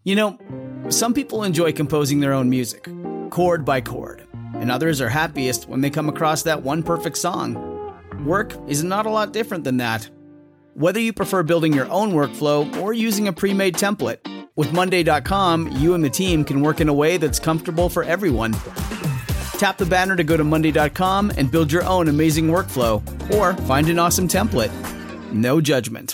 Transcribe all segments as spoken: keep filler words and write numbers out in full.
You know, some people enjoy composing their own music, chord by chord, and others are happiest when they come across that one perfect song. Work is not a lot different than that. Whether you prefer building your own workflow or using a pre-made template, with Monday dot com, you and the team can work in a way that's comfortable for everyone. Tap the banner to go to Monday dot com and build your own amazing workflow, or find an awesome template. No judgment.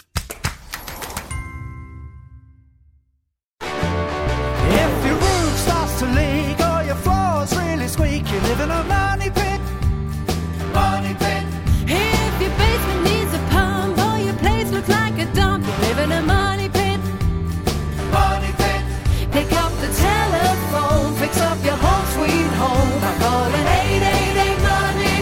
If your roof starts to leak or your floor's really squeak, you live in a money pit. Money pit. If your basement needs a pump or your place looks like a dump, you live in a money pit. Money pit. Pick up the telephone, fix up your home sweet home by calling eight eight eight money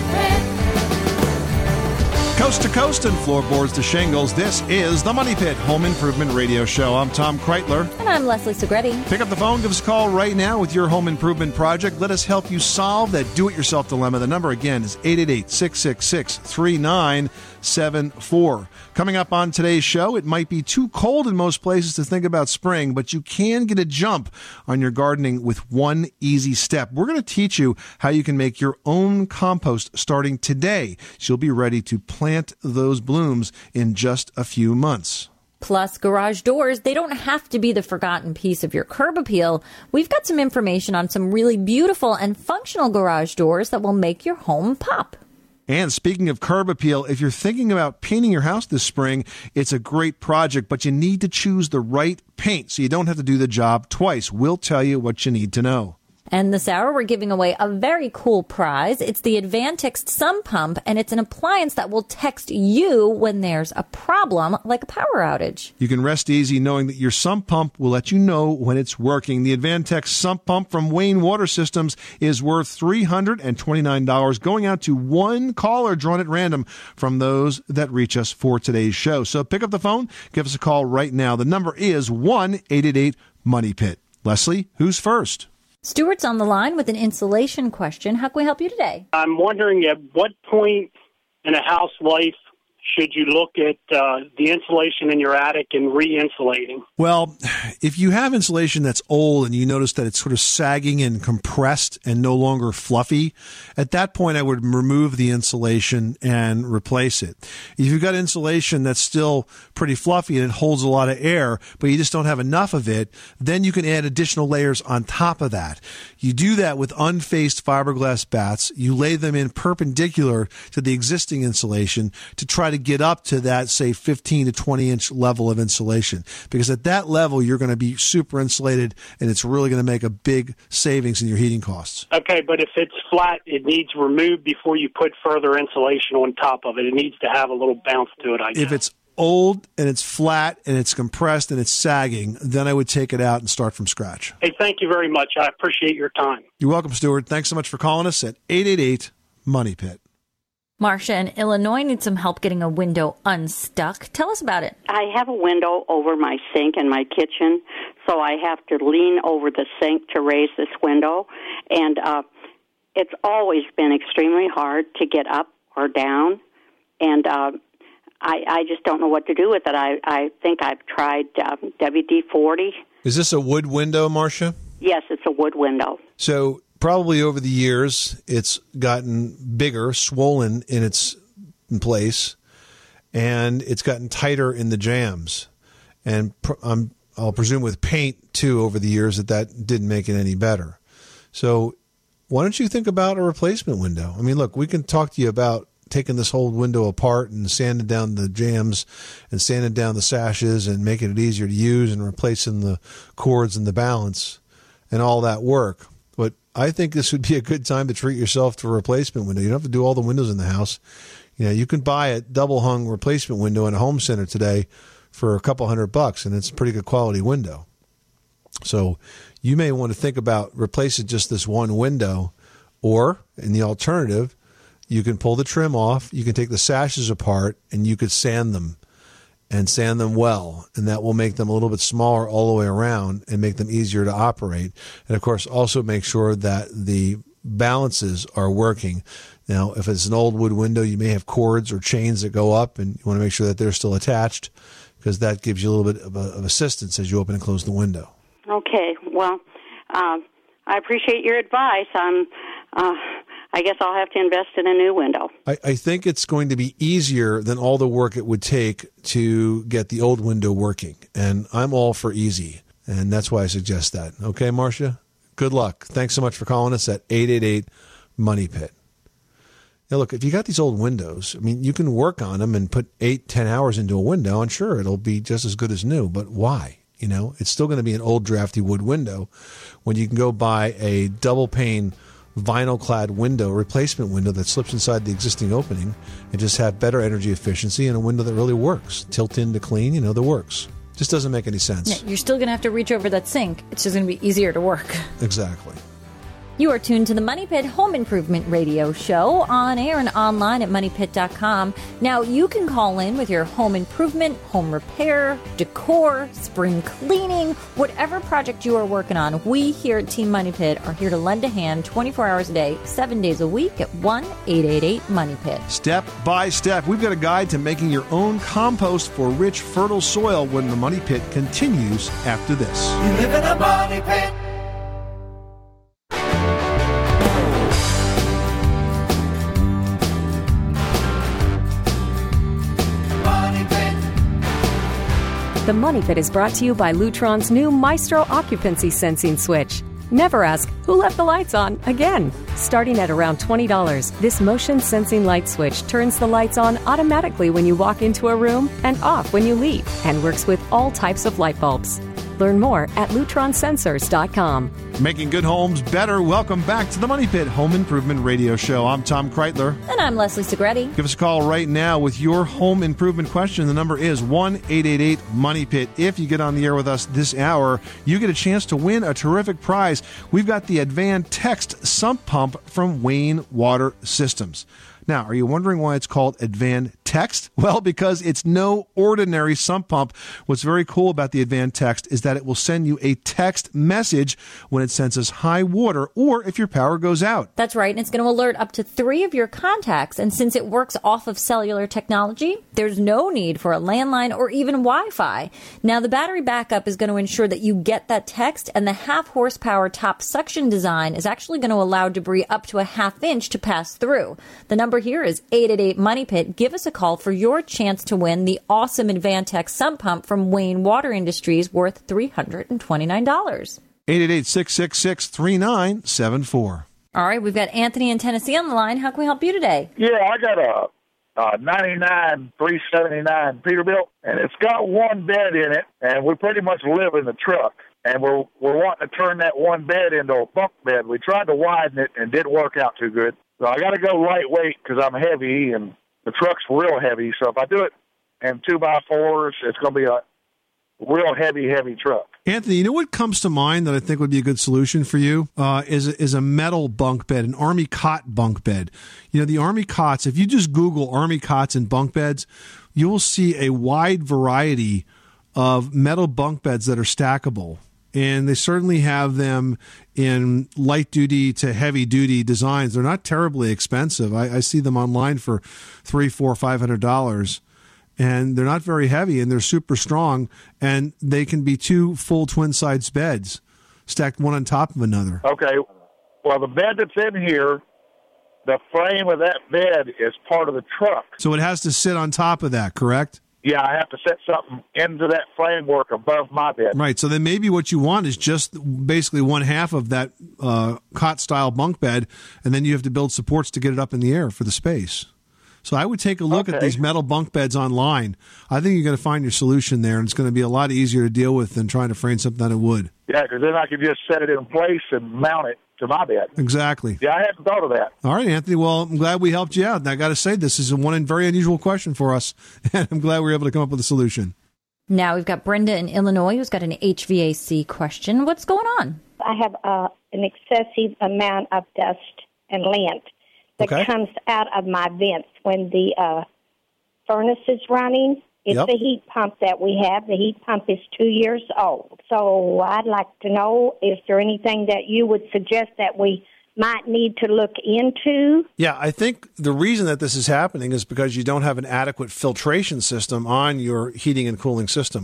pit. Coast to coast and floorboards to shingles, this is the Money Pit Home Improvement Radio Show. I'm Tom Kreitler. And I'm Leslie Segretti. Pick up the phone, give us a call right now with your home improvement project. Let us help you solve that do-it-yourself dilemma. The number again is eight eight eight, six six six, three nine seven four. Coming up on today's show, it might be too cold in most places to think about spring, but you can get a jump on your gardening with one easy step. We're going to teach you how you can make your own compost starting today, so you'll be ready to plant those blooms in just a few months. Plus, garage doors, they don't have to be the forgotten piece of your curb appeal. We've got some information on some really beautiful and functional garage doors that will make your home pop. And speaking of curb appeal, if you're thinking about painting your house this spring, it's a great project, but you need to choose the right paint so you don't have to do the job twice. We'll tell you what you need to know. And this hour, we're giving away a very cool prize. It's the Advantext Sump Pump, and it's an appliance that will text you when there's a problem, like a power outage. You can rest easy knowing that your sump pump will let you know when it's working. The Advantext Sump Pump from Wayne Water Systems is worth three hundred twenty-nine dollars, going out to one caller drawn at random from those that reach us for today's show. So pick up the phone, give us a call right now. The number is one eight eight eight money pit. Leslie, who's first? Stuart's on the line with an insulation question. How can we help you today? I'm wondering at what point in a house life should you look at uh, the insulation in your attic and re-insulating? Well, if you have insulation that's old and you notice that it's sort of sagging and compressed and no longer fluffy, at that point I would remove the insulation and replace it. If you've got insulation that's still pretty fluffy and it holds a lot of air, but you just don't have enough of it, then you can add additional layers on top of that. You do that with unfaced fiberglass bats. You lay them in perpendicular to the existing insulation to try to get up to that, say, fifteen to twenty inch level of insulation. Because at that level, you're going to be super insulated, and it's really going to make a big savings in your heating costs. Okay, but if it's flat, it needs removed before you put further insulation on top of it. It needs to have a little bounce to it, I guess. If it's old and it's flat and it's compressed and it's sagging, then I would take it out and start from scratch. Hey, thank you very much. I appreciate your time. You're welcome, Stuart. Thanks so much for calling us at eight eight eight money pit. Marcia in Illinois needs some help getting a window unstuck. Tell us about it. I have a window over my sink in my kitchen, so I have to lean over the sink to raise this window. And uh, it's always been extremely hard to get up or down. And uh, I, I just don't know what to do with it. I, I think I've tried uh, W D forty. Is this a wood window, Marcia? Yes, it's a wood window. So probably over the years, it's gotten bigger, swollen in its in place, and it's gotten tighter in the jambs. And pr- um, I'll presume with paint, too, over the years that that didn't make it any better. So why don't you think about a replacement window? I mean, look, we can talk to you about taking this whole window apart and sanding down the jambs and sanding down the sashes and making it easier to use and replacing the cords and the balance and all that work. But I think this would be a good time to treat yourself to a replacement window. You don't have to do all the windows in the house. You know, you can buy a double hung replacement window in a home center today for a couple hundred bucks, and it's a pretty good quality window. So you may want to think about replacing just this one window, or in the alternative, you can pull the trim off, you can take the sashes apart, and you could sand them and sand them well, and that will make them a little bit smaller all the way around and make them easier to operate. And, of course, also make sure that the balances are working. Now, if it's an old wood window, you may have cords or chains that go up, and you want to make sure that they're still attached, because that gives you a little bit of, a, of assistance as you open and close the window. Okay. Well, um, I appreciate your advice. I'm, uh, I guess I'll have to invest in a new window. I, I think it's going to be easier than all the work it would take to get the old window working. And I'm all for easy. And that's why I suggest that. Okay, Marcia? Good luck. Thanks so much for calling us at eight eight eight, money pit. Now, look, if you got these old windows, I mean, you can work on them and put eight, ten hours into a window, and sure, it'll be just as good as new. But why? You know, it's still going to be an old, drafty wood window when you can go buy a double-pane vinyl-clad window, replacement window that slips inside the existing opening and just have better energy efficiency and a window that really works. Tilt in to clean, you know, the works. Just doesn't make any sense. Yeah, you're still going to have to reach over that sink. It's just going to be easier to work. Exactly. You are tuned to the Money Pit Home Improvement Radio Show on air and online at money pit dot com. Now, you can call in with your home improvement, home repair, decor, spring cleaning, whatever project you are working on. We here at Team Money Pit are here to lend a hand twenty-four hours a day, seven days a week at one eight eight eight money pit. Step by step, we've got a guide to making your own compost for rich, fertile soil when the Money Pit continues after this. You live in a money pit. The Money Pit is brought to you by Lutron's new Maestro Occupancy Sensing Switch. Never ask, who left the lights on again? Starting at around twenty dollars, this motion sensing light switch turns the lights on automatically when you walk into a room and off when you leave, and works with all types of light bulbs. Learn more at lutron sensors dot com. Making good homes better. Welcome back to the Money Pit Home Improvement Radio Show. I'm Tom Kreitler. And I'm Leslie Segretti. Give us a call right now with your home improvement question. The number is one eight eight eight money pit. If you get on the air with us this hour, you get a chance to win a terrific prize. We've got the Advantext sump pump from Wayne Water Systems. Now, are you wondering why it's called Advantext? Well, because it's no ordinary sump pump. What's very cool about the Advantext is that it will send you a text message when it senses high water or if your power goes out. That's right, and it's going to alert up to three of your contacts. And since it works off of cellular technology, there's no need for a landline or even Wi-Fi. Now, the battery backup is going to ensure that you get that text, and the half horsepower top suction design is actually going to allow debris up to a half inch to pass through. The number here is eight eight eight money pit. Give us a call for your chance to win the awesome Advantext sump pump from Wayne Water Industries worth three hundred twenty-nine dollars. eight eight eight, six six six, three nine seven four. All right, we've got Anthony in Tennessee on the line. How can we help you today? Yeah, I got a, a ninety-nine three seventy-nine Peterbilt, and it's got one bed in it, and we pretty much live in the truck. And we're we're wanting to turn that one bed into a bunk bed. We tried to widen it and didn't work out too good. So I got to go lightweight because I'm heavy and the truck's real heavy. So if I do it in two by fours, it's going to be a real heavy, heavy truck. Anthony, you know what comes to mind that I think would be a good solution for you uh, is is a metal bunk bed, an Army cot bunk bed. You know, the Army cots. If you just Google Army cots and bunk beds, you will see a wide variety of metal bunk beds that are stackable. And they certainly have them in light duty to heavy duty designs. They're not terribly expensive. I, I see them online for three, four, five hundred dollars, and they're not very heavy, and they're super strong. And they can be two full twin sides beds stacked one on top of another. Okay. Well, the bed that's in here, the frame of that bed is part of the truck. So it has to sit on top of that, correct? Yeah, I have to set something into that framework above my bed. Right. So then maybe what you want is just basically one half of that uh, cot-style bunk bed, and then you have to build supports to get it up in the air for the space. So I would take a look okay. at these metal bunk beds online. I think you're going to find your solution there, and it's going to be a lot easier to deal with than trying to frame something out of wood. Yeah, because then I could just set it in place and mount it to my bed. Exactly. Yeah, I hadn't thought of that. All right, Anthony. Well, I'm glad we helped you out. And I got to say, this is a one and very unusual question for us, and I'm glad we were able to come up with a solution. Now we've got Brenda in Illinois who's got an H V A C question. What's going on? I have uh, an excessive amount of dust and lint that okay. comes out of my vents when the uh, furnace is running. It's Yep. the heat pump that we have. The heat pump is two years old. So I'd like to know, is there anything that you would suggest that we might need to look into? Yeah, I think the reason that this is happening is because you don't have an adequate filtration system on your heating and cooling system.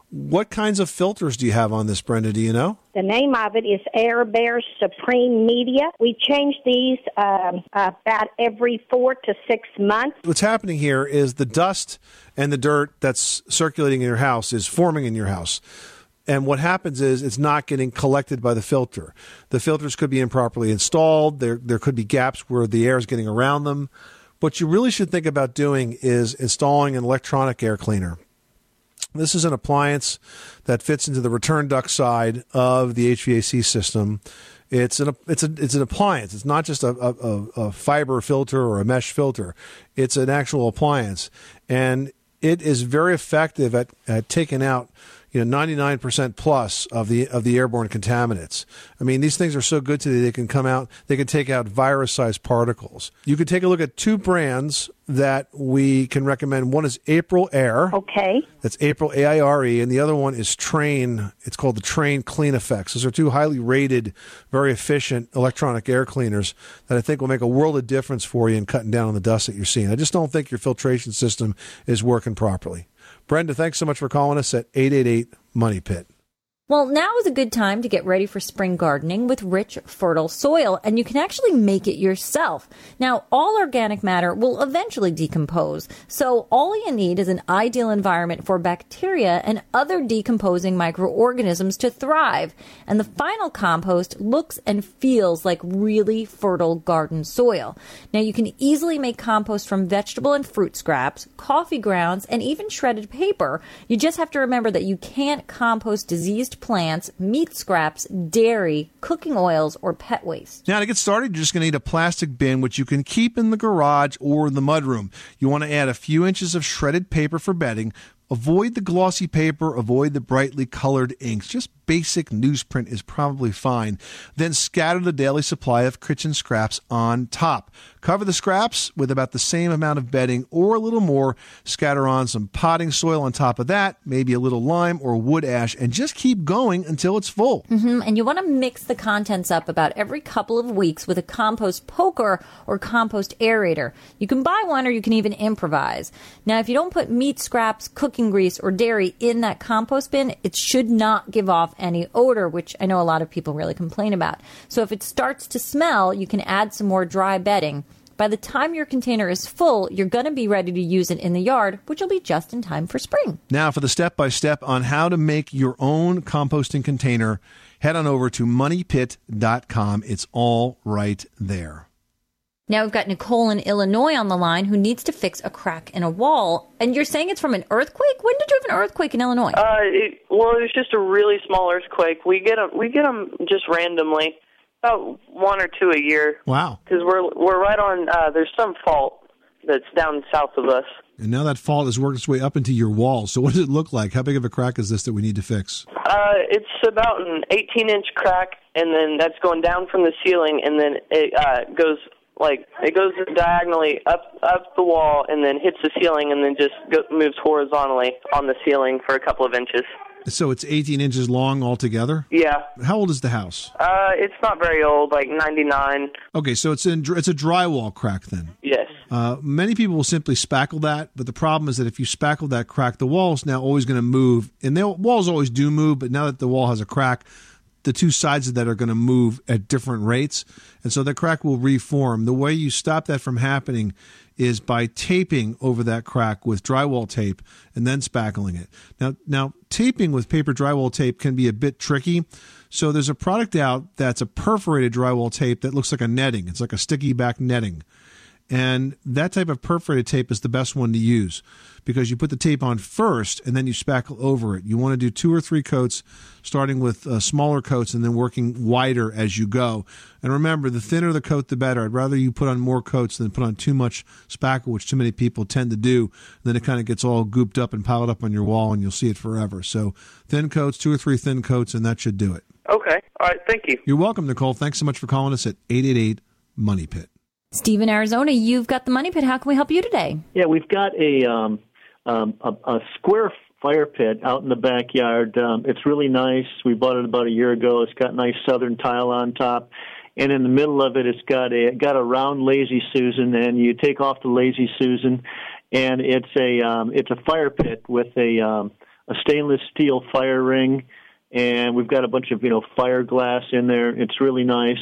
What kinds of filters do you have on this, Brenda? Do you know? The name of it is Air Bear Supreme Media. We change these um, about every four to six months. What's happening here is the dust and the dirt that's circulating in your house is forming in your house. And what happens is it's not getting collected by the filter. The filters could be improperly installed. There, there could be gaps where the air is getting around them. What you really should think about doing is installing an electronic air cleaner. This is an appliance that fits into the return duct side of the H V A C system. It's an it's a it's an appliance. It's not just a, a, a fiber filter or a mesh filter. It's an actual appliance, and it is very effective at, at taking out, you know, ninety-nine percent plus of the of the airborne contaminants. I mean, these things are so good today, they can come out, they can take out virus-sized particles. You can take a look at two brands that we can recommend. One is April Air. Okay. That's April, A I R E, and the other one is Train. It's called the Train Clean Effects. Those are two highly rated, very efficient electronic air cleaners that I think will make a world of difference for you in cutting down on the dust that you're seeing. I just don't think your filtration system is working properly. Brenda, thanks so much for calling us at eight eight eight, Money Pit. Well, now is a good time to get ready for spring gardening with rich, fertile soil, and you can actually make it yourself. Now, all organic matter will eventually decompose, so all you need is an ideal environment for bacteria and other decomposing microorganisms to thrive. And the final compost looks and feels like really fertile garden soil. Now, you can easily make compost from vegetable and fruit scraps, coffee grounds, and even shredded paper. You just have to remember that you can't compost diseased plants, meat scraps, dairy, cooking oils, or pet waste. Now, to get started, you're just going to need a plastic bin, which you can keep in the garage or the mudroom. You want to add a few inches of shredded paper for bedding. Avoid the glossy paper. Avoid the brightly colored inks. Just basic newsprint is probably fine. Then scatter the daily supply of kitchen scraps on top. Cover the scraps with about the same amount of bedding or a little more. Scatter on some potting soil on top of that, maybe a little lime or wood ash, and just keep going until it's full. Mm-hmm. And you want to mix the contents up about every couple of weeks with a compost poker or compost aerator. You can buy one or you can even improvise. Now, if you don't put meat scraps, cooking grease, or dairy in that compost bin, it should not give off any odor, which I know a lot of people really complain about. So if it starts to smell, you can add some more dry bedding. By the time your container is full, you're going to be ready to use it in the yard, which will be just in time for spring. Now, for the step-by-step on how to make your own composting container, head on over to money pit dot com. It's all right there. Now we've got Nicole in Illinois on the line who needs to fix a crack in a wall. And you're saying it's from an earthquake? When did you have an earthquake in Illinois? Uh, it, well, it was just a really small earthquake. We get them, we get them just randomly, about one or two a year. Wow. Because we're, we're right on, uh, there's some fault that's down south of us. And now that fault has worked its way up into your wall. So what does it look like? How big of a crack is this that we need to fix? Uh, it's about an eighteen-inch crack, and then that's going down from the ceiling, and then it uh, goes... Like, it goes diagonally up up the wall and then hits the ceiling and then just go, moves horizontally on the ceiling for a couple of inches. So it's eighteen inches long altogether? Yeah. How old is the house? Uh, it's not very old, like ninety-nine. Okay, so it's in, it's a drywall crack then? Yes. Uh, many people will simply spackle that, but the problem is that if you spackle that crack, the wall's now always going to move. And the walls always do move, but now that the wall has a crack, the two sides of that are going to move at different rates, and so the crack will reform. The way you stop that from happening is by taping over that crack with drywall tape and then spackling it. Now, now taping with paper drywall tape can be a bit tricky, so there's a product out that's a perforated drywall tape that looks like a netting. It's like a sticky back netting. And that type of perforated tape is the best one to use because you put the tape on first and then you spackle over it. You want to do two or three coats, starting with uh, smaller coats and then working wider as you go. And remember, the thinner the coat, the better. I'd rather you put on more coats than put on too much spackle, which too many people tend to do. Then it kind of gets all gooped up and piled up on your wall and you'll see it forever. So thin coats, two or three thin coats, and that should do it. Okay. All right. Thank you. You're welcome, Nicole. Thanks so much for calling us at eight eight eight, Money Pit. Steve in Arizona, you've got the Money Pit. How can we help you today? Yeah, we've got a um, um, a, a square fire pit out in the backyard. Um, it's really nice. We bought it about a year ago. It's got nice southern tile on top, and in the middle of it, it's got a got a round Lazy Susan. And you take off the Lazy Susan, and it's a um, it's a fire pit with a um, a stainless steel fire ring, and we've got a bunch of, you know, fire glass in there. It's really nice.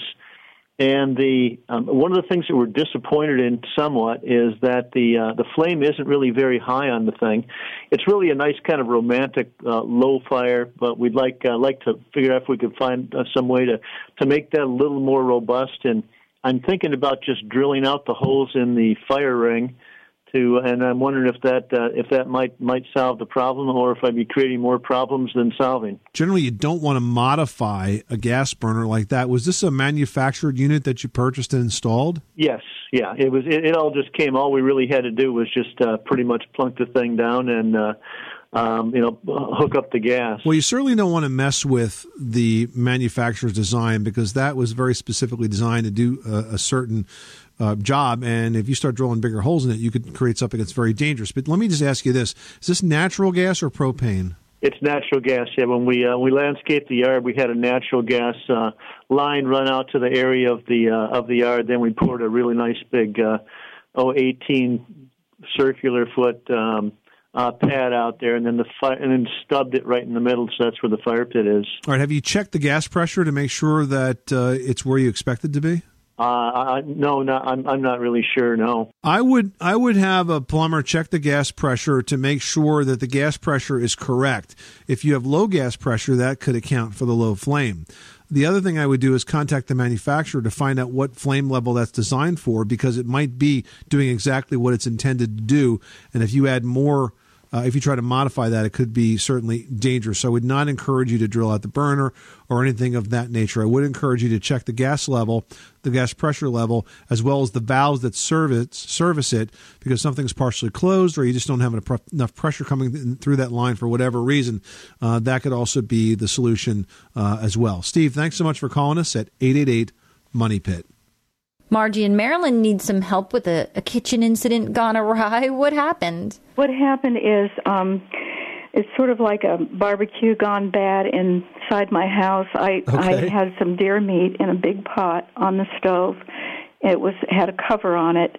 And the um, one of the things that we're disappointed in somewhat is that the uh, the flame isn't really very high on the thing. It's really a nice kind of romantic uh, low fire, but we'd like uh, like to figure out if we could find uh, some way to, to make that a little more robust. And I'm thinking about just drilling out the holes in the fire ring. To, and I'm wondering if that uh, if that might might solve the problem, or if I'd be creating more problems than solving. Generally, you don't want to modify a gas burner like that. Was this a manufactured unit that you purchased and installed? Yes, yeah. It was. It, it all just came. All we really had to do was just uh, pretty much plunk the thing down and uh, um, you know hook up the gas. Well, you certainly don't want to mess with the manufacturer's design, because that was very specifically designed to do a, a certain Uh, job, and if you start drilling bigger holes in it, you could create something that's very dangerous. But let me just ask you this: is this natural gas or propane? It's natural gas. Yeah, when we uh, we landscaped the yard, we had a natural gas uh, line run out to the area of the uh, of the yard. Then we poured a really nice big uh, oh eighteen circular foot um, uh, pad out there, and then the fi- and then stubbed it right in the middle. So that's where the fire pit is. All right. Have you checked the gas pressure to make sure that uh, it's where you expect it to be? Uh, I, no, no, I'm I'm not really sure. No, I would I would have a plumber check the gas pressure to make sure that the gas pressure is correct. If you have low gas pressure, that could account for the low flame. The other thing I would do is contact the manufacturer to find out what flame level that's designed for, because it might be doing exactly what it's intended to do. And if you add more, uh, if you try to modify that, it could be certainly dangerous. So I would not encourage you to drill out the burner or anything of that nature. I would encourage you to check the gas level, the gas pressure level, as well as the valves that service, service it, because something's partially closed or you just don't have enough pressure coming through that line for whatever reason. Uh, that could also be the solution uh, as well. Steve, thanks so much for calling us at eight eight eight, money pit. Margie in Maryland needs some help with a, a kitchen incident gone awry. What happened? What happened is um, it's sort of like a barbecue gone bad inside my house. I, Okay. I had some deer meat in a big pot on the stove. It was had a cover on it,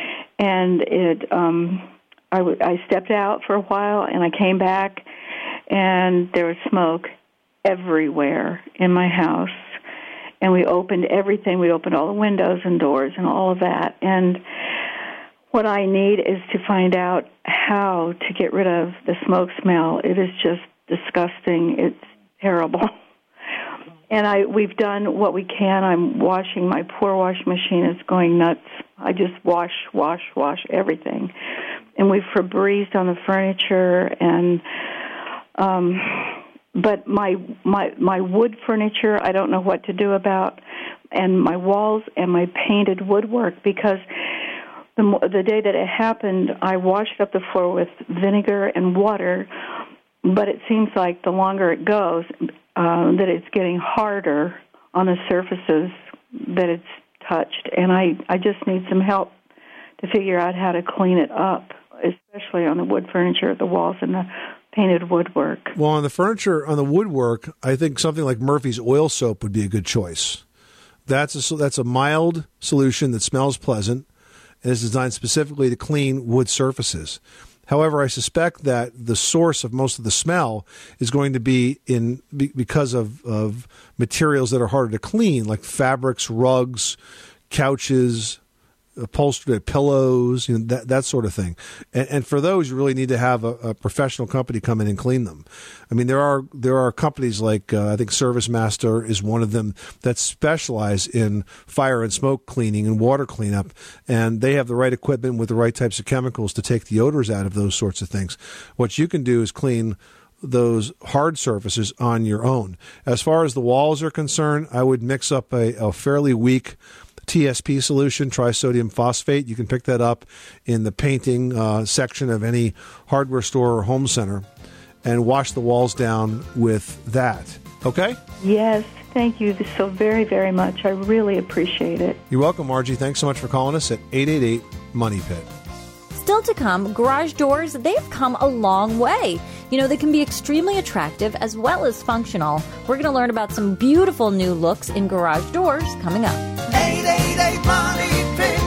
and it. Um, I, w- I stepped out for a while, and I came back, and there was smoke everywhere in my house. And we opened everything. We opened all the windows and doors and all of that. And what I need is to find out how to get rid of the smoke smell. It is just disgusting. It's terrible. And I we've done what we can. I'm washing. My poor washing machine is going nuts. I just wash, wash, wash everything. And we've Febrezed on the furniture and... um But my my my wood furniture, I don't know what to do about, and my walls and my painted woodwork, because the the day that it happened, I washed up the floor with vinegar and water, but it seems like the longer it goes, uh, that it's getting harder on the surfaces that it's touched, and I, I just need some help to figure out how to clean it up, especially on the wood furniture, the walls, and the painted woodwork. Well, on the furniture, on the woodwork, I think something like Murphy's oil soap would be a good choice. That's a, that's a mild solution that smells pleasant and is designed specifically to clean wood surfaces. However, I suspect that the source of most of the smell is going to be in be, because of, of materials that are harder to clean, like fabrics, rugs, couches, upholstered pillows, you know, that that sort of thing. And, and for those, you really need to have a, a professional company come in and clean them. I mean, there are there are companies like uh, I think ServiceMaster is one of them that specialize in fire and smoke cleaning and water cleanup, and they have the right equipment with the right types of chemicals to take the odors out of those sorts of things. What you can do is clean those hard surfaces on your own. As far as the walls are concerned, I would mix up a, a fairly weak T S P solution, trisodium phosphate. You can pick that up in the painting uh, section of any hardware store or home center and wash the walls down with that. Okay? Yes, thank you so very, very much. I really appreciate it. You're welcome, Margie. Thanks so much for calling us at eight eight eight, money pit. Still to come, garage doors, they've come a long way. You know, they can be extremely attractive as well as functional. We're going to learn about some beautiful new looks in garage doors coming up. eight eight eight, money pit.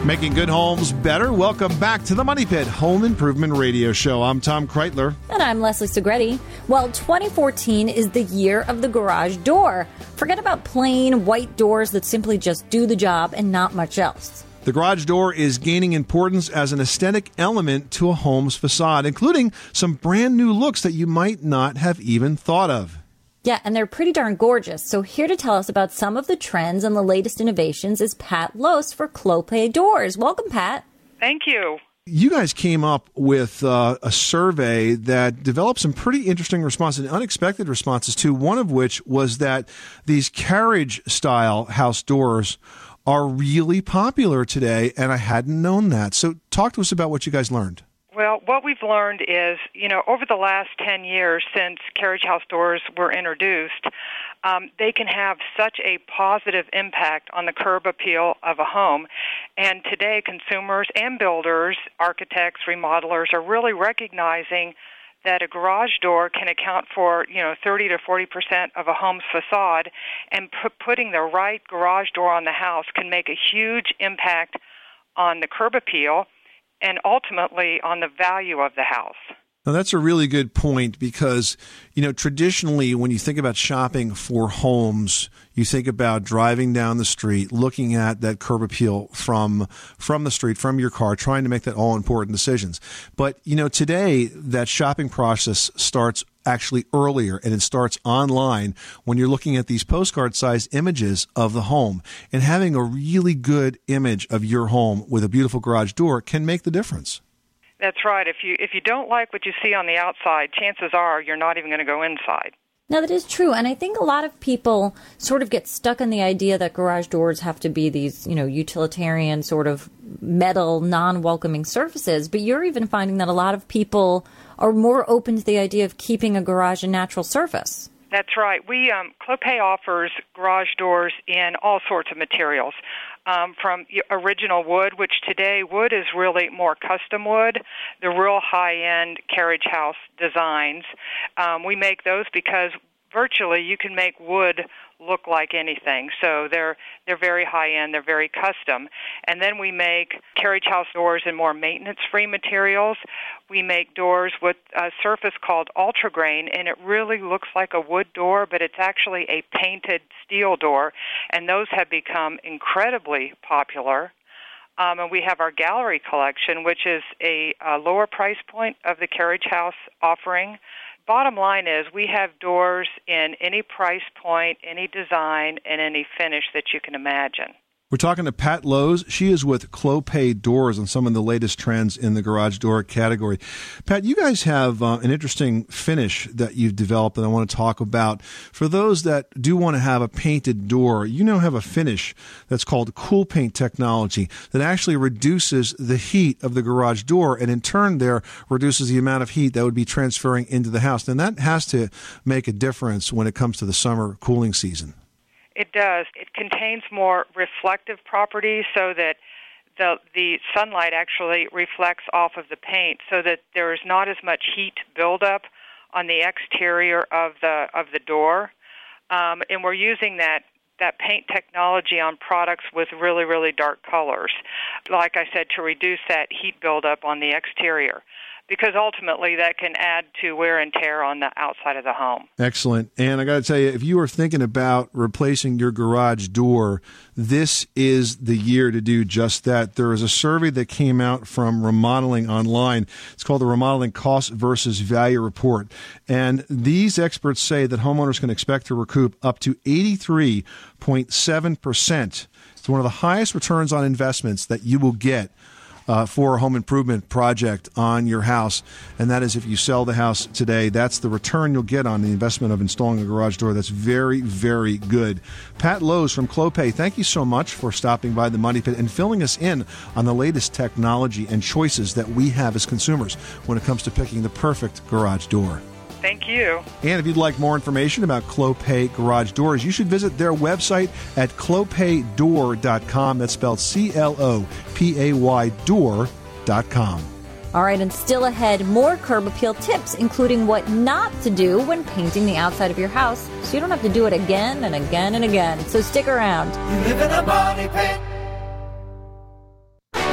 Making good homes better. Welcome back to the Money Pit Home Improvement Radio Show. I'm Tom Kreitler. And I'm Leslie Segretti. Well, twenty fourteen is the year of the garage door. Forget about plain white doors that simply just do the job and not much else. The garage door is gaining importance as an aesthetic element to a home's facade, including some brand new looks that you might not have even thought of. Yeah, and they're pretty darn gorgeous. So here to tell us about some of the trends and the latest innovations is Pat Lose for Clopay Doors. Welcome, Pat. Thank you. You guys came up with uh, a survey that developed some pretty interesting responses, unexpected responses to, one of which was that these carriage-style house doors are really popular today, and I hadn't known that. So talk to us about what you guys learned. Well, what we've learned is, you know, over the last ten years since carriage house doors were introduced, um, they can have such a positive impact on the curb appeal of a home. And today, consumers and builders, architects, remodelers are really recognizing that a garage door can account for, you know, thirty to forty percent of a home's facade, and p- putting the right garage door on the house can make a huge impact on the curb appeal and ultimately on the value of the house. Now, that's a really good point because, you know, traditionally when you think about shopping for homes, you think about driving down the street, looking at that curb appeal from from the street, from your car, trying to make that all-important decisions. But, you know, today that shopping process starts actually earlier, and it starts online when you're looking at these postcard-sized images of the home. And having a really good image of your home with a beautiful garage door can make the difference. That's right. If you if you don't like what you see on the outside, chances are you're not even going to go inside. Now, that is true, and I think a lot of people sort of get stuck on the idea that garage doors have to be these, you know, utilitarian sort of metal, non-welcoming surfaces, but you're even finding that a lot of people are more open to the idea of keeping a garage a natural surface. That's right. We um, Clopay offers garage doors in all sorts of materials, um, from original wood, which today wood is really more custom wood, the real high-end carriage house designs. Um, we make those because virtually you can make wood look like anything. So they're they're very high-end, they're very custom. And then we make carriage house doors in more maintenance-free materials. We make doors with a surface called Ultragrain, and it really looks like a wood door, but it's actually a painted steel door, and those have become incredibly popular. Um, and we have our gallery collection, which is a, a lower price point of the carriage house offering. Bottom line is we have doors in any price point, any design, and any finish that you can imagine. We're talking to Pat Lose. She is with Clopay Doors on some of the latest trends in the garage door category. Pat, you guys have uh, an interesting finish that you've developed that I want to talk about. For those that do want to have a painted door, you now have a finish that's called Cool Paint technology that actually reduces the heat of the garage door and in turn there reduces the amount of heat that would be transferring into the house. And that has to make a difference when it comes to the summer cooling season. It does. It contains more reflective properties so that the the sunlight actually reflects off of the paint so that there is not as much heat buildup on the exterior of the of the door. Um, and we're using that, that paint technology on products with really, really dark colors, like I said, to reduce that heat buildup on the exterior, because ultimately that can add to wear and tear on the outside of the home. Excellent. And I got to tell you, if you are thinking about replacing your garage door, this is the year to do just that. There is a survey that came out from Remodeling Online. It's called the Remodeling Cost versus Value Report. And these experts say that homeowners can expect to recoup up to eighty-three point seven percent. It's one of the highest returns on investments that you will get Uh, for a home improvement project on your house, and that is if you sell the house today, that's the return you'll get on the investment of installing a garage door. That's very, very good. Pat Lose from Clopay, thank you so much for stopping by the Money Pit and filling us in on the latest technology and choices that we have as consumers when it comes to picking the perfect garage door. Thank you. And if you'd like more information about Clopay Garage Doors, you should visit their website at clopay door dot com. That's spelled C L O P A Y door dot com. All right, and still ahead, more curb appeal tips, including what not to do when painting the outside of your house, so you don't have to do it again and again and again. So stick around. You live in a money pit.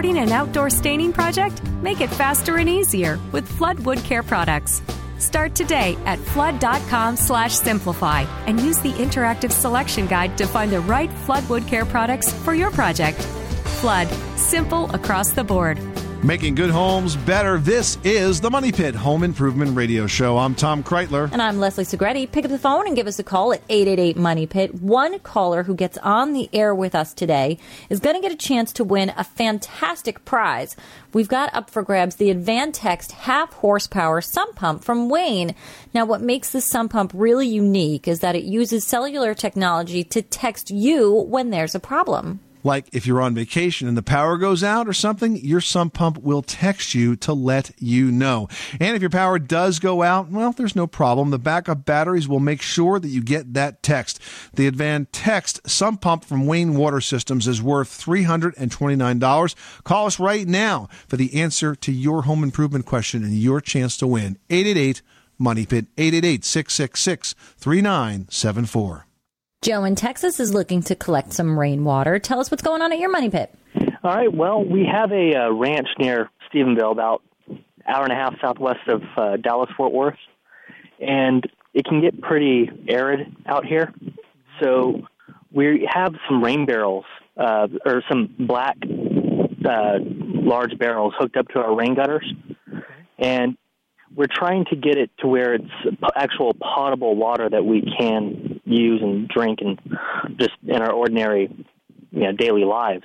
painting an outdoor staining project? Make it faster and easier with Flood Wood Care products. Start today at flood.com slash simplify and use the interactive selection guide to find the right Flood Wood Care products for your project. Flood, simple across the board. Making good homes better. This is the Money Pit Home Improvement Radio Show. I'm Tom Kreitler. And I'm Leslie Segretti. Pick up the phone and give us a call at eight eight eight, MONEY PIT. One caller who gets on the air with us today is going to get a chance to win a fantastic prize. We've got up for grabs the Advantext half horsepower sump pump from Wayne. Now, what makes this sump pump really unique is that it uses cellular technology to text you when there's a problem. Like if you're on vacation and the power goes out or something, your sump pump will text you to let you know. And if your power does go out, well, there's no problem. The backup batteries will make sure that you get that text. The Advantext sump pump from Wayne Water Systems is worth three hundred twenty-nine dollars. Call us right now for the answer to your home improvement question and your chance to win. eight eight eight, MONEY PIT, eight eight eight, six six six, three nine seven four. Joe in Texas is looking to collect some rainwater. Tell us what's going on at your Money Pit. All right. Well, we have a uh, ranch near Stephenville, about an hour and a half southwest of uh, Dallas-Fort Worth, and it can get pretty arid out here. So we have some rain barrels, uh, or some black uh, large barrels hooked up to our rain gutters, and we're trying to get it to where it's actual potable water that we can use and drink and just in our ordinary, you know, daily lives.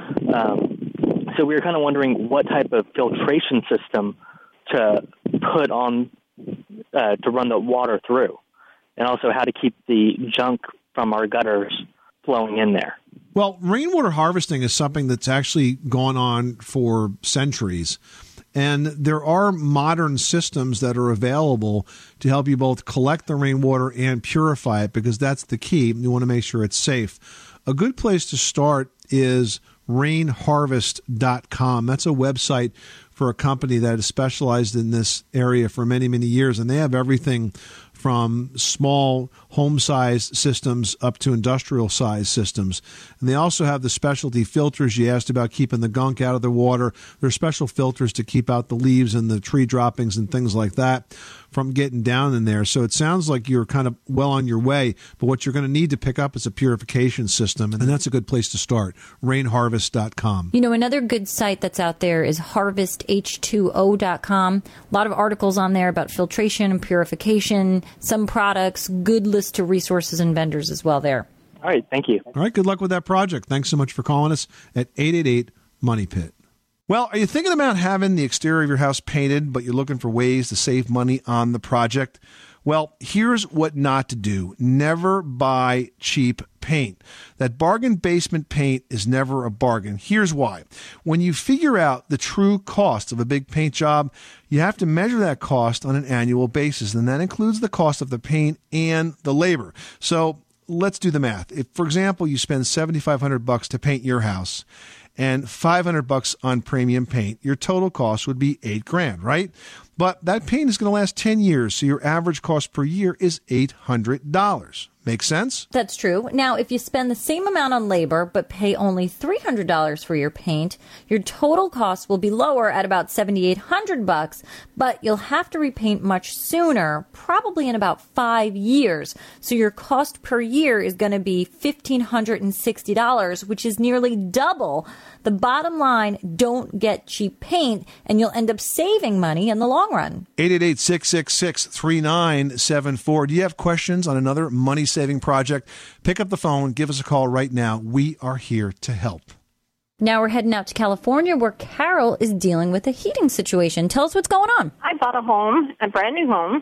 Um, so we were kind of wondering what type of filtration system to put on uh, to run the water through, and also how to keep the junk from our gutters flowing in there. Well, rainwater harvesting is something that's actually gone on for centuries. And there are modern systems that are available to help you both collect the rainwater and purify it, because that's the key. You want to make sure it's safe. A good place to start is rain harvest dot com. That's a website for a company that has specialized in this area for many, many years, and they have everything from small home-sized systems up to industrial-sized systems. And they also have the specialty filters. You asked about keeping the gunk out of the water. There are special filters to keep out the leaves and the tree droppings and things like that from getting down in there. So it sounds like you're kind of well on your way, but what you're going to need to pick up is a purification system, and that's a good place to start, rain harvest dot com. You know, another good site that's out there is harvest H two O dot com. A lot of articles on there about filtration and purification, some products, good list of resources and vendors as well there. All right, thank you. All right, good luck with that project. Thanks so much for calling us at eight eight eight, MONEY PIT. Well, are you thinking about having the exterior of your house painted, but you're looking for ways to save money on the project? Well, here's what not to do. Never buy cheap paint. That bargain basement paint is never a bargain. Here's why. When you figure out the true cost of a big paint job, you have to measure that cost on an annual basis, and that includes the cost of the paint and the labor. So let's do the math. If, for example, you spend seventy-five hundred bucks to paint your house and five hundred bucks on premium paint, your total cost would be eight grand, right? But that paint is going to last ten years, so your average cost per year is eight hundred dollars. Make sense? That's true. Now, if you spend the same amount on labor but pay only three hundred dollars for your paint, your total cost will be lower at about seventy-eight hundred bucks, but you'll have to repaint much sooner, probably in about five years. So your cost per year is going to be one thousand five hundred sixty dollars, which is nearly double. The bottom line, don't get cheap paint, and you'll end up saving money in the long run. eight eight eight, six six six, three nine seven four. Do you have questions on another money-saving project? Pick up the phone. Give us a call right now. We are here to help. Now we're heading out to California, where Carol is dealing with a heating situation. Tell us what's going on. I bought a home, a brand new home,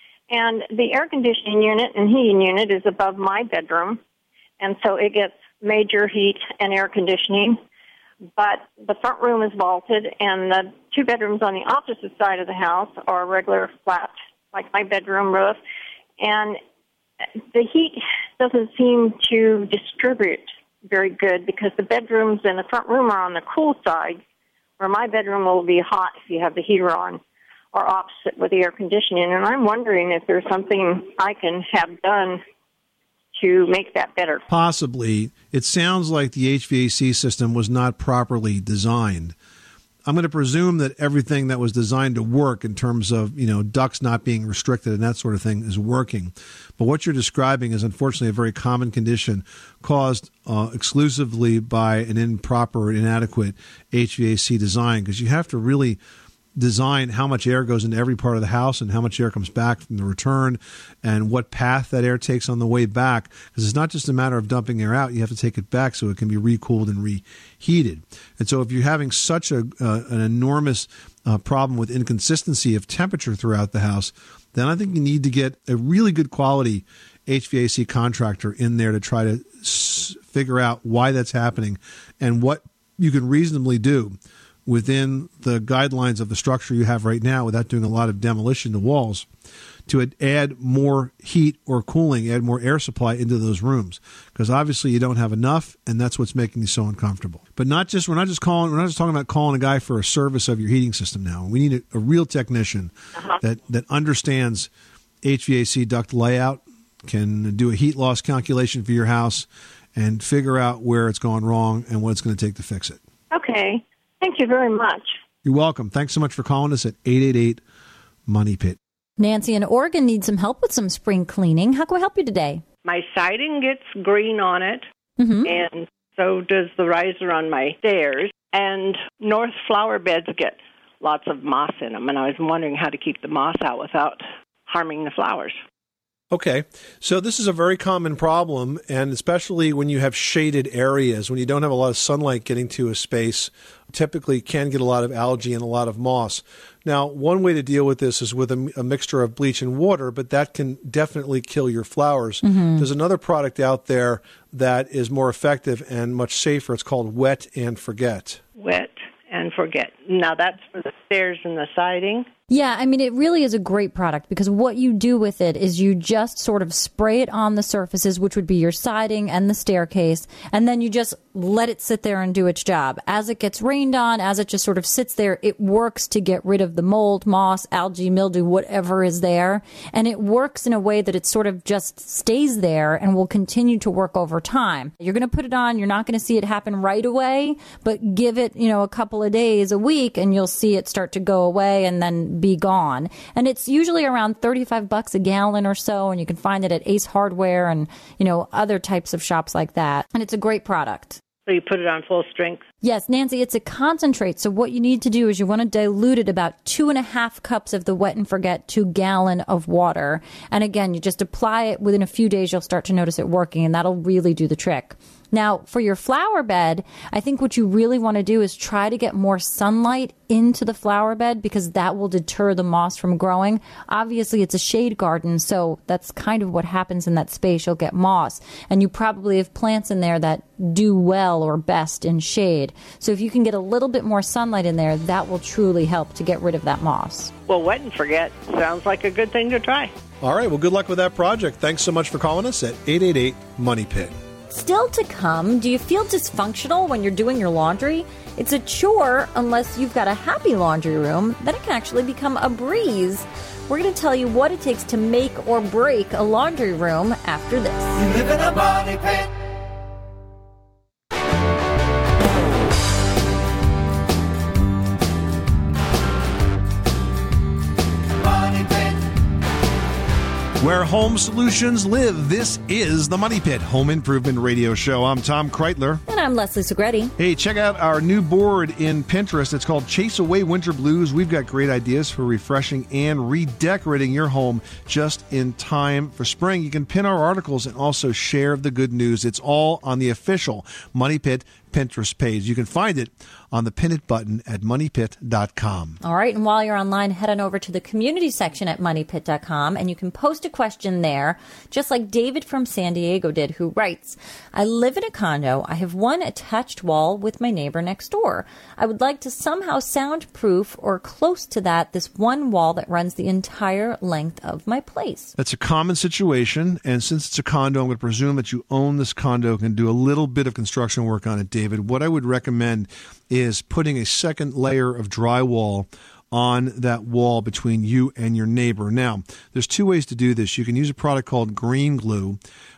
and the air conditioning unit and heating unit is above my bedroom, and so it gets major heat and air conditioning. But the front room is vaulted, and the two bedrooms on the opposite side of the house are regular flat, like my bedroom roof. And the heat doesn't seem to distribute very good because the bedrooms in the front room are on the cool side, where my bedroom will be hot if you have the heater on, or opposite with the air conditioning. And I'm wondering if there's something I can have done to make that better? Possibly. It sounds like the H V A C system was not properly designed. I'm going to presume that everything that was designed to work in terms of, you know, ducts not being restricted and that sort of thing is working. But what you're describing is unfortunately a very common condition caused uh, exclusively by an improper, inadequate H V A C design, because you have to really design how much air goes into every part of the house and how much air comes back from the return and what path that air takes on the way back, because it's not just a matter of dumping air out. You have to take it back so it can be recooled and reheated. And so if you're having such a uh, an enormous uh, problem with inconsistency of temperature throughout the house, then I think you need to get a really good quality H V A C contractor in there to try to s- figure out why that's happening and what you can reasonably do within the guidelines of the structure you have right now without doing a lot of demolition to walls to add more heat or cooling, add more air supply into those rooms. Because obviously you don't have enough, and that's what's making you so uncomfortable. But not just, we're not just calling, we're not just talking about calling a guy for a service of your heating system now. We need a, a real technician uh-huh. that, that understands H V A C duct layout, can do a heat loss calculation for your house, and figure out where it's gone wrong and what it's going to take to fix it. Okay. Thank you very much. You're welcome. Thanks so much for calling us at eight eight eight, money pit. Nancy in Oregon needs some help with some spring cleaning. How can we help you today? My siding gets green on it, mm-hmm. and so does the riser on my stairs. And north flower beds get lots of moss in them, and I was wondering how to keep the moss out without harming the flowers. Okay, so this is a very common problem, and especially when you have shaded areas, when you don't have a lot of sunlight getting to a space, typically can get a lot of algae and a lot of moss. Now, one way to deal with this is with a, a mixture of bleach and water, but that can definitely kill your flowers. Mm-hmm. There's another product out there that is more effective and much safer. It's called Wet and Forget. Wet and Forget. Now, that's for the stairs and the siding? Yeah, I mean, it really is a great product because what you do with it is you just sort of spray it on the surfaces, which would be your siding and the staircase, and then you just let it sit there and do its job. As it gets rained on, as it just sort of sits there, it works to get rid of the mold, moss, algae, mildew, whatever is there, and it works in a way that it sort of just stays there and will continue to work over time. You're going to put it on, you're not going to see it happen right away, but give it, you know, a couple of days, a week, and you'll see it start to go away and then be gone. And it's usually around thirty-five bucks a gallon or so, and you can find it at Ace Hardware and, you know, other types of shops like that. And it's a great product. So you put it on full strength? Yes, Nancy, it's a concentrate. So what you need to do is you want to dilute it about two and a half cups of the Wet and Forget to gallon of water. And again, you just apply it. Within a few days, you'll start to notice it working, and that'll really do the trick. Now, for your flower bed, I think what you really want to do is try to get more sunlight into the flower bed because that will deter the moss from growing. Obviously, it's a shade garden, so that's kind of what happens in that space. You'll get moss, and you probably have plants in there that do well or best in shade. So if you can get a little bit more sunlight in there, that will truly help to get rid of that moss. Well, Wet and Forget sounds like a good thing to try. All right, well, good luck with that project. Thanks so much for calling us at eight eight eight, money pit. Still to come, do you feel dysfunctional when you're doing your laundry? It's a chore unless you've got a happy laundry room. Then it can actually become a breeze. We're going to tell you what it takes to make or break a laundry room after this. You live in a money pit. Where home solutions live, this is the Money Pit Home Improvement Radio Show. I'm Tom Kreitler. And I'm Leslie Segretti. Hey, check out our new board in Pinterest. It's called Chase Away Winter Blues. We've got great ideas for refreshing and redecorating your home just in time for spring. You can pin our articles and also share the good news. It's all on the official Money Pit Pinterest page. You can find it on the Pin It button at money pit dot com. All right, and while you're online, head on over to the community section at money pit dot com, and you can post a question there, just like David from San Diego did, who writes, I live in a condo. I have one attached wall with my neighbor next door. I would like to somehow soundproof or close to that this one wall that runs the entire length of my place. That's a common situation, and since it's a condo, I'm going to presume that you own this condo and can do a little bit of construction work on it, David. What I would recommend is putting a second layer of drywall on that wall between you and your neighbor. Now, there's two ways to do this. You can use a product called Green Glue,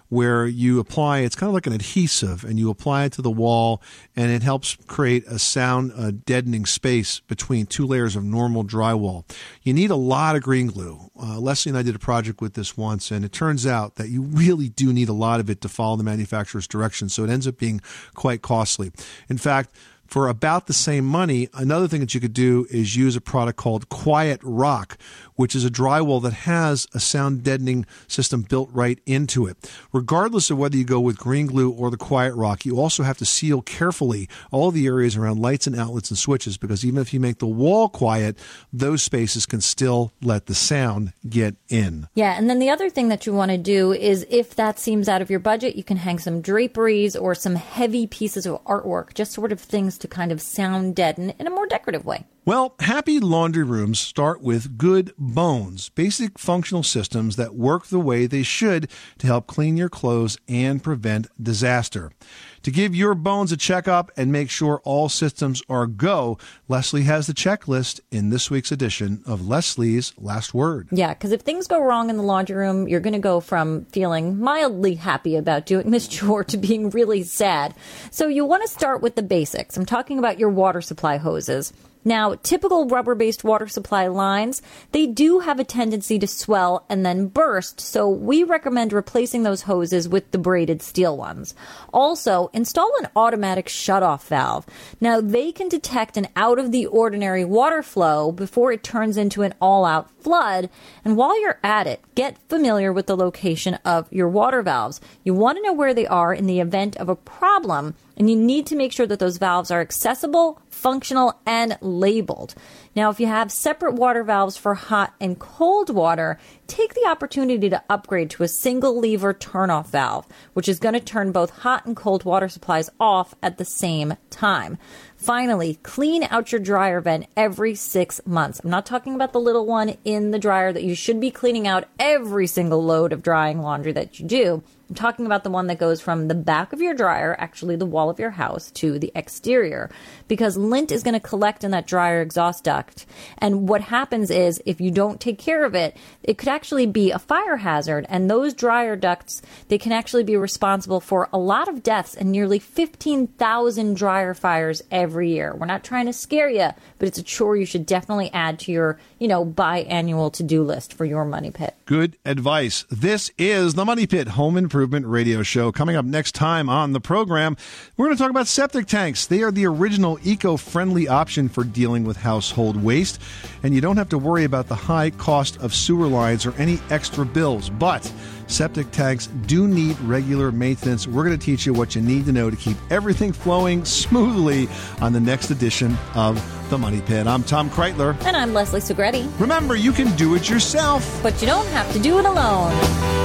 where you apply, it's kind of like an adhesive, and you apply it to the wall, and it helps create a sound uh, deadening space between two layers of normal drywall. You need a lot of green glue. Uh, Leslie and I did a project with this once, and it turns out that you really do need a lot of it to follow the manufacturer's directions, so it ends up being quite costly. In fact, for about the same money, another thing that you could do is use a product called Quiet Rock, which is a drywall that has a sound deadening system built right into it. Regardless of whether you go with green glue or the Quiet Rock, you also have to seal carefully all the areas around lights and outlets and switches, because even if you make the wall quiet, those spaces can still let the sound get in. Yeah, and then the other thing that you want to do is, if that seems out of your budget, you can hang some draperies or some heavy pieces of artwork, just sort of things to kind of sound deaden in a more decorative way. Well, happy laundry rooms start with good bones, basic functional systems that work the way they should to help clean your clothes and prevent disaster. To give your bones a checkup and make sure all systems are go, Leslie has the checklist in this week's edition of Leslie's Last Word. Yeah, because if things go wrong in the laundry room, you're going to go from feeling mildly happy about doing this chore to being really sad. So you want to start with the basics. I'm talking about your water supply hoses. Now, typical rubber-based water supply lines, they do have a tendency to swell and then burst, so we recommend replacing those hoses with the braided steel ones. Also, install an automatic shutoff valve. Now, they can detect an out-of-the-ordinary water flow before it turns into an all-out flood, and while you're at it, get familiar with the location of your water valves. You want to know where they are in the event of a problem, and you need to make sure that those valves are accessible, functional, and labeled. Now, if you have separate water valves for hot and cold water, take the opportunity to upgrade to a single lever turnoff valve, which is going to turn both hot and cold water supplies off at the same time. Finally, clean out your dryer vent every six months. I'm not talking about the little one in the dryer that you should be cleaning out every single load of drying laundry that you do. I'm talking about the one that goes from the back of your dryer, actually the wall of your house, to the exterior, because lint is going to collect in that dryer exhaust duct. And what happens is, if you don't take care of it, it could actually be a fire hazard. And those dryer ducts, they can actually be responsible for a lot of deaths and nearly fifteen thousand dryer fires every year. We're not trying to scare you, but it's a chore you should definitely add to your, you know, biannual to-do list for your Money Pit. Good advice. This is the Money Pit Home Improvement Radio Show. Coming up next time on the program, we're going to talk about septic tanks. They are the original eco-friendly option for dealing with household waste, and you don't have to worry about the high cost of sewer lines or any extra bills. But septic tanks do need regular maintenance. We're going to teach you what you need to know to keep everything flowing smoothly on the next edition of The Money Pit. I'm Tom Kreitler. And I'm Leslie Segretti. Remember, you can do it yourself, but you don't have to do it alone.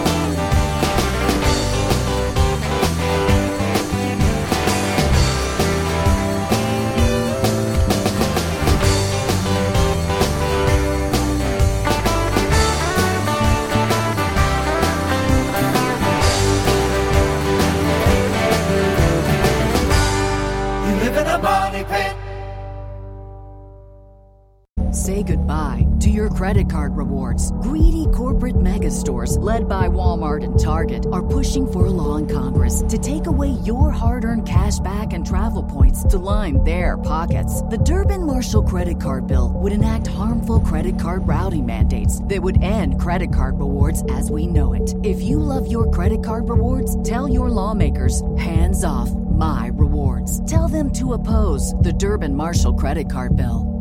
Say goodbye to your credit card rewards. Greedy corporate mega stores, led by Walmart and Target, are pushing for a law in Congress to take away your hard-earned cash back and travel points to line their pockets. The Durbin-Marshall credit card bill would enact harmful credit card routing mandates that would end credit card rewards as we know it. If you love your credit card rewards, tell your lawmakers, hands off my rewards. Tell them to oppose the Durbin-Marshall credit card bill.